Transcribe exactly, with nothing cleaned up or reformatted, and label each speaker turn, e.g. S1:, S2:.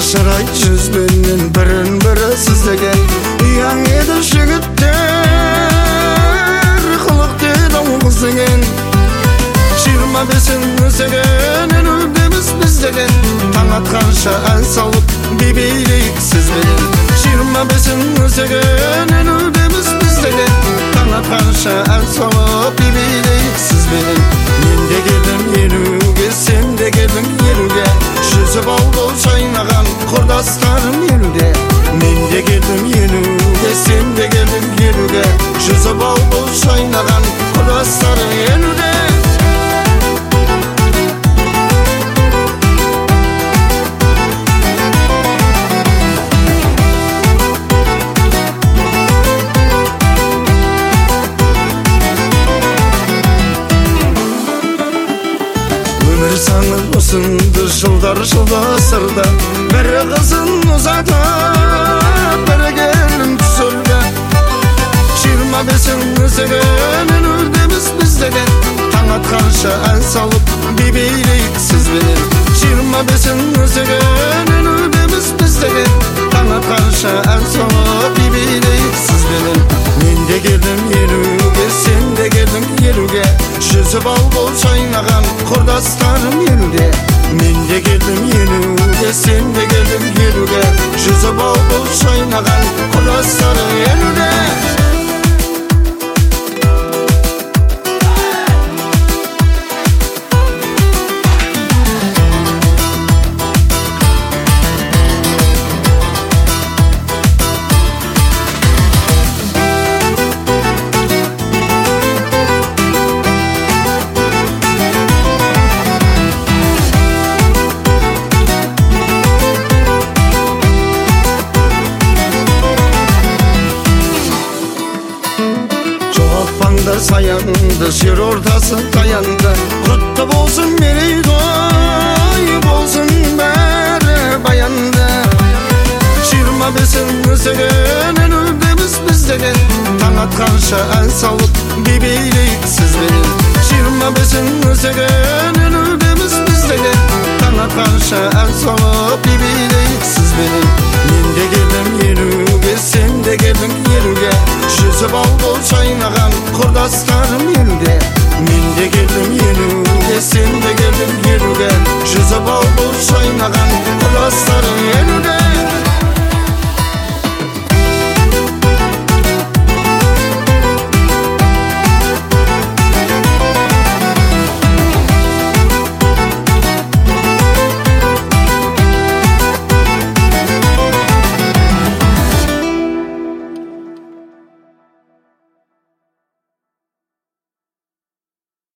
S1: Шырай жүзбенен бірін-бірі сіздеген ұяң еді жігіттер, қылық деді қыз деген. Жиырма бесін өзеген өнердеміз біз деген, таң атқанша ән салып би билейік сізбенен. Жиырма бесін өзеген өнердеміз біз деген, таң атқанша ән салып би билейік сізбенен. Мен де келдім елуге, сен де келдің елуге, жүзіп алды шайнаған құрдастарым елуге. Мен де келдім елуге, сен де келдің елуге, жүзіп алды шайнаған құрдастарым елуге. Өмір заңы ұсынды жылдар жылдасырды, бірі қызын ұзатып, бірі келін түсірді. Жиырма бесін өзеген өнердеміз біз деген, таң атқанша ән салып би билейік сізбенен. Жиырма бесін өзеген өнердеміз біз деген, таң атқанша ән салып би билейік сізбенен. Мен де келдім елуге, сен де келдің елуге, жүзіп ал бол шайнаған құрдастарым елуге. Мен де келдім елуге, сен де келдің елуге, жүзіп ал бол шайнаған құрдастарым елуге. Саянды, жер ортасы таянды, құтты болсын мерейтой, болсын бәрі баянды. Жиырма бесін өзеген өнердеміз біз деген, таң атқанша ән салып би билейік сізбенен. Жиырма бесін өзеген өнердеміз біз деген, таң атқанша ән салып би билейік сізбенен. Мен де келдім елуге, сен де келдің елуге, жүзіп ал бол шайнаған құрдастарым елуге. Мен де келдім елуге, сен де келдің елуге, жүзіп ал бол шайнаған құрдастарым елуге.